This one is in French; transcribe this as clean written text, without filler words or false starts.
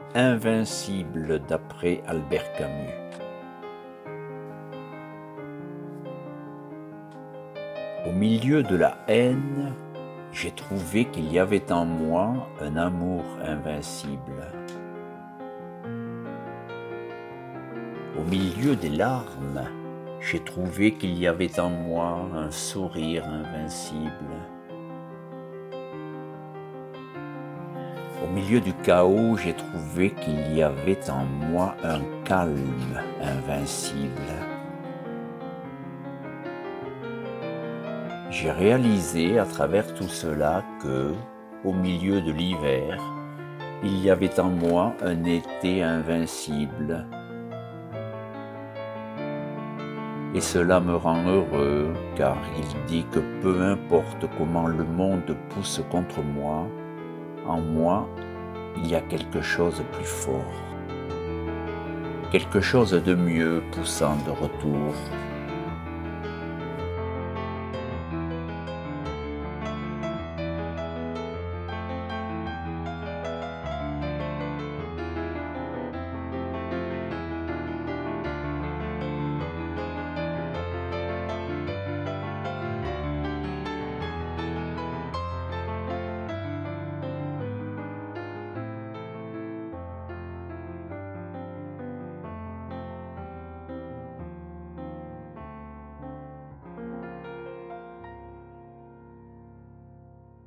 Invincible d'après Albert Camus. Au milieu de la haine, j'ai trouvé qu'il y avait en moi un amour invincible. Au milieu des larmes, j'ai trouvé qu'il y avait en moi un sourire invincible. Au milieu du chaos, j'ai trouvé qu'il y avait en moi un calme invincible. J'ai réalisé à travers tout cela que, au milieu de l'hiver, il y avait en moi un été invincible. Et cela me rend heureux, car il dit que peu importe comment le monde pousse contre moi, en moi, il y a quelque chose de plus fort, quelque chose de mieux poussant de retour.